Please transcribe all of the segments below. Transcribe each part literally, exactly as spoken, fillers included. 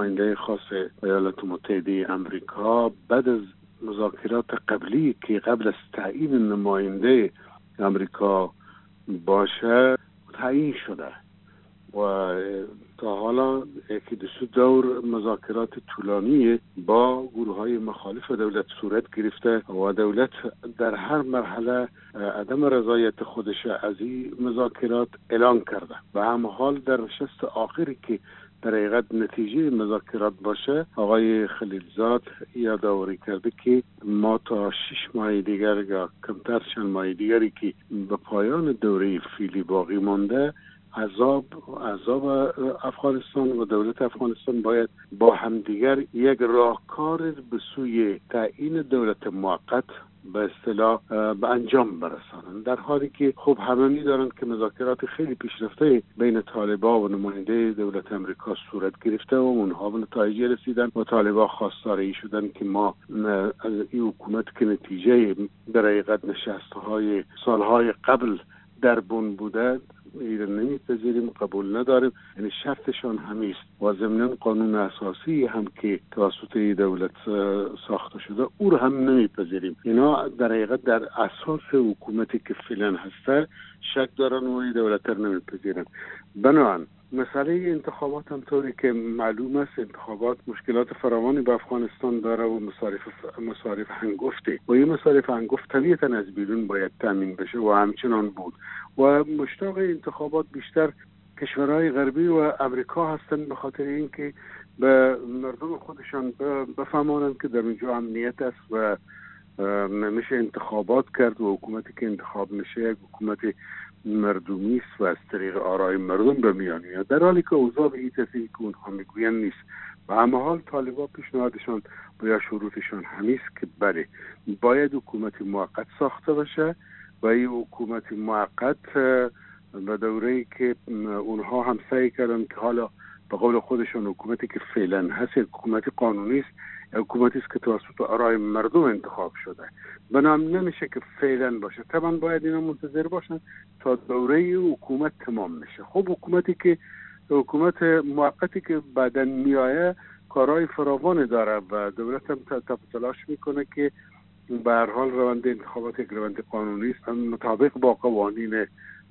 نماینده خاص ایالات متحده آمریکا بعد از مذاکرات قبلی که قبل از تعیین نماینده آمریکا باشه تعیین شده و تا حالا یکی دو دور مذاکرات طولانی با گروه های مخالف دولت صورت گرفته و دولت در هر مرحله عدم رضایت خودش از این مذاکرات اعلان کرده. به همه حال در نشست آخری که در حقیقت نتیجه مذاکرات باشه، آقای خلیلزاد یادآوری کرده که ما تا شش ماه دیگر یا کمتر چند ماه دیگری که به پایان دوره فعلی باقی مانده، عذاب عذاب افغانستان و دولت افغانستان باید با همدیگر یک راهکار به سوی تعیین دولت موقت به اصطلاح به انجام برسانند، در حالی که خب همه می‌دانند که مذاکرات خیلی پیشرفته بین طالبان و نماینده دولت امریکا صورت گرفته و اونها به نتایج رسیدن و طالبان خواستار این شدن که ما از این حکومت که نتیجه در حقیقت نشست‌های سالهای قبل در بن بوده ایران نمیپذیریم، قبول نداریم. یعنی شرطشان همیست و ضمن قانون اساسی هم که توسط دولت ساخته شده او رو هم نمیپذیریم. اینا در حقیقت در اساس حکومتی که فعلا هسته شک دارن و دولت رو نمیپذیرن. بنابراین مسئله انتخابات هم طوری که معلوم است، انتخابات مشکلات فراوانی به افغانستان داره و مصارف مصارف هنگفته و این مصارف هنگفت طبیعتا از بیرون باید تامین بشه و همچنان بود و مشتاق انتخابات بیشتر کشورهای غربی و امریکا هستند، به خاطر اینکه به مردم خودشان بفهمانند که در اینجا امنیت است و نمیشه انتخابات کرد و حکومتی که انتخاب میشه یک حکومت مردمی است و از طریق آرای مردم به میان میاد، در حالی که اوضاع به این ترتیبی که اونها میگویند نیست. و همه حال طالبان پیشنهادشان و یا شروطشان همیست که بله باید حکومت موقت ساخته بشه و این حکومت موقت به دوره‌ای که اونها هم سعی کردن که حالا به قول خودشان حکومتی که فعلا هست حکومت قانونی است، حکومتی است که توسط آرای مردم انتخاب شده، بنابراین نمیشه که فعلا باشه. طبعا باید اینا منتظر باشن تا دوره حکومت تمام میشه. خب حکومتی که حکومت موقتی که بعداً میایه کارهای فراوان داره و دولت هم تلاش میکنه که به هر حال روند انتخابات یک روند قانونی است، مطابق با قوانین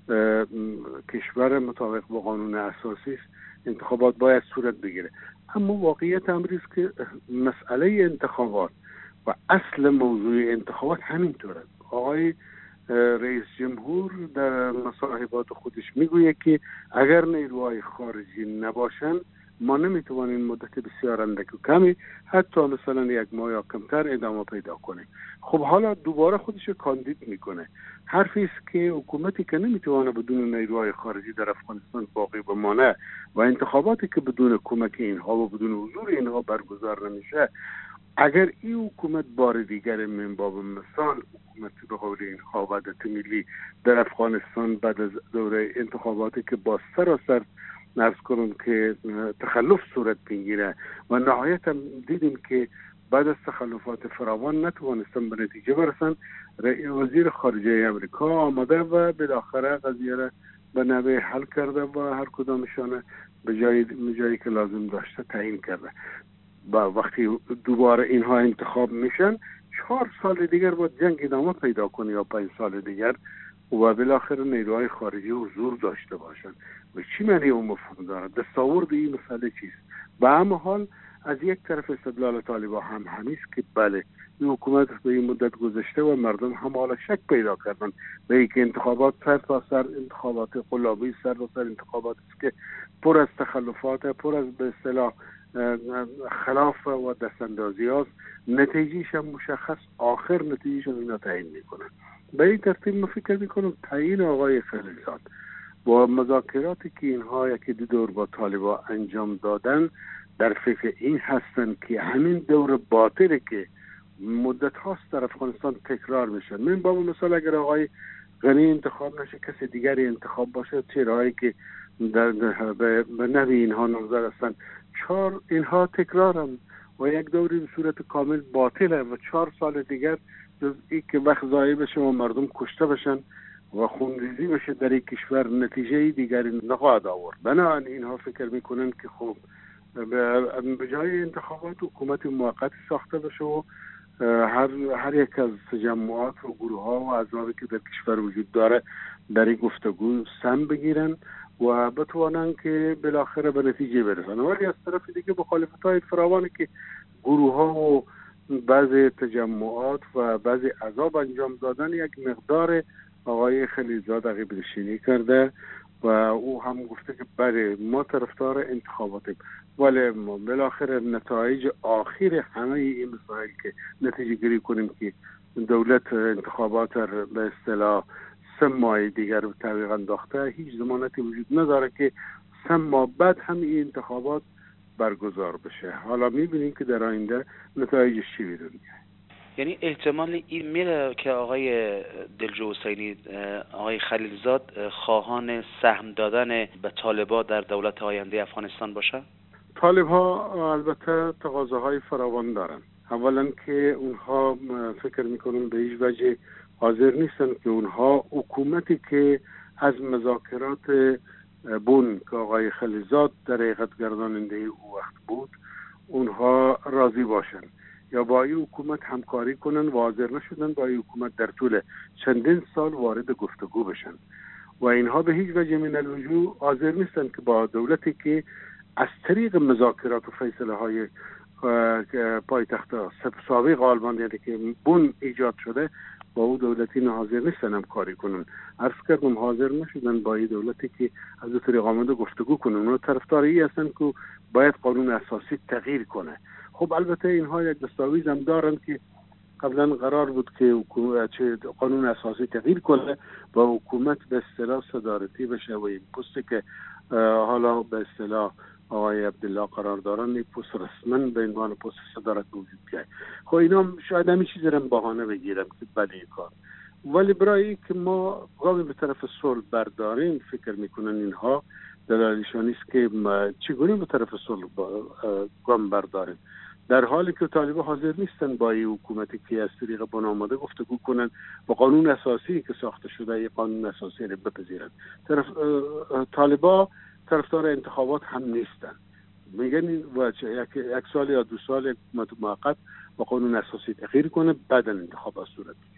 کشور، مطابق با قانون اساسی است، انتخابات باید صورت بگیره. اما واقعیت امر است که مسئله انتخابات و اصل موضوع انتخابات همینطوره. آقای رئیس جمهور در مصاحبات خودش میگوید که اگر نیروهای خارجی نباشن ما نمیتوانیم مدت بسیار اندک و کمی حتی مثلا یک ماه یا کمتر ادامه پیدا کنیم. خب حالا دوباره خودش کاندید میکنه. حرفی است که حکومتی که نمیتونه بدون نیروهای خارجی در افغانستان باقی بمانه و انتخاباتی که بدون کمک اینها و بدون حضور اینها برگزار نمیشه، اگر این حکومت بار دیگر من باب مثال حکومت به قول اینها وحدت ملی در افغانستان بعد از دوره انتخاباتی که با سراسر نرس کنم که تخلف صورت بگیره و نهایت هم دیدیم که بعد از تخلفات فراوان نتوانستن به نتیجه برسن، وزیر خارجه امریکا آمده و بالاخره قضیه را به نحوه حل کرده و هر کدامشان به جای جایی که لازم داشته تعیین کرده. با وقتی دوباره اینها انتخاب میشن چهار سال دیگر باید جنگ ادامه پیدا کنه یا پنج سال دیگر و بالاخره نیروهای خارجی حضور داشته باشن. و چی معنی اون مفهوم داره؟ دستاورد این مسئله چیست؟ به همه حال از یک طرف استدلال طالبان هم همیست که بله این حکومت به این مدت گذشته و مردم هم حالا شک پیدا کردن به اینکه انتخابات سر تا سر انتخابات قلابی سر تا سر انتخابات است که پر از تخلفات، پر از به اصطلاح خلاف و دستاندازی هاست، نتیجهش هم مشخص، آخر نتیجهش هم اینا تعیین میکنن. به این ترتیب من فکر میکنم تعیین آقای خلیلزاد با مذاکراتی که اینها یکی دو دور با طالبان انجام دادن در فکر این هستن که همین دور باطلی که مدت هاست در افغانستان تکرار میشه. من با مثال اگر آقای غنی انتخاب نشه کسی دیگری انتخاب باشه، چهرهایی که در به نوی اینها نامزد هستن چهار اینها تکرارن و یک دوری به صورت کامل باطله و چهار سال دیگر جز ای که وقت ضایع بشه و مردم کشته بشن و خونریزی بشه در این کشور، نتیجه دیگری نخواهد آورد. بنابراین اینها فکر میکنن که خب به جای انتخابات حکومت موقت ساخته بشه و هر هر یک از تجمعات و گروه ها و احزابی که در کشور وجود داره در این گفتگو سهم بگیرن و بتوانن که بالاخره به نتیجه برسن. ولی از طرف دیگه مخالفت های فراوانی که گروه ها و بعضی تجمعات و بعضی احزاب انجام دادن، یک مقدار آقای خلیلزاد عقب نشینی کرده و او هم گفته که بله ما طرفدار انتخاباتیم، ولی ما بالاخره نتایج آخر همه این مسائل که نتیجه گیری کنیم که دولت انتخابات را به اصطلاح سه ماه دیگر به تعویق انداخته، هیچ ضمانتی وجود نداره که سه ماه بعد هم این انتخابات برگزار بشه. حالا میبینیم که در آینده نتایجش چی بیرون میاد. یعنی احتمال این میره که آقای دلجو حسینی، آقای خلیلزاد خواهان سهم دادن به طالبان در دولت آینده افغانستان باشه؟ طالب ها البته تقاضاهای فراوان دارن. اولا که اونها فکر میکنن به هیچ وجه حاضر نیستن که اونها حکومتی که از مذاکرات بون که آقای خلیلزاد در حقیقت گرداننده او وقت بود اونها راضی باشن یا با این حکومت همکاری کنن و حاضر نشدن با این حکومت در طول چندین سال وارد گفتگو بشن و اینها به هیچ وجه من الوجوه حاضر نیستن که با دولتی که از طریق مذاکرات و فیصله های پایتخت سابق آلمان یعنی که بون ایجاد شده با او دولتی نه حاضر نیستن همکاری کنن. عرض کردم حاضر نشدن با این دولتی که از دو طریق آمده گفتگو کنن و طرفدار ای هستن که باید قانون اساسی تغییر کنه. خب البته اینها یک دستاویز هم دارن که قبلا قرار بود که قانون اساسی تغییر کنه و حکومت به اصطلاح صدارتی بشه و این پستی که حالا به اصطلاح آقای عبدالله قرار دارن این پست رسما به عنوان پست صدارت وجود بیاید. خب اینا شاید همین چیزی رو بهانه بگیرم که بله کار، ولی برای که ما گامی به طرف صلح برداریم فکر میکنن اینها دلیلشان است که چگونه به طرف صلح گام برداریم در حالی که طالبان حاضر نیستن با این حکومتی که از طریق بنا آمده گفتگو کنن و قانون اساسی که ساخته شده این قانون اساسی رو بپذیرن. طرف طالبان طرفدار انتخابات هم نیستن، میگن یک یک سال یا دو سال حکومت موقت با قانون اساسی تغییر کنه بعد انتخابات صورت